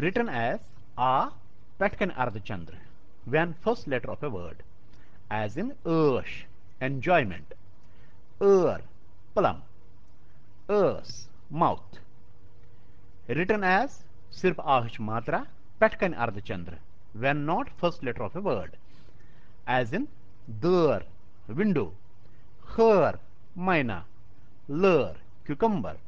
written as A Patkan Ardhachandra when first letter of a word, as in Ush, enjoyment, Ur, plum, Us, mouth. Written as Sirf Ahish Matra, Patkan Ardhachandra when not first letter of a word, as in Dur, window, Her, Maina, Lur, cucumber.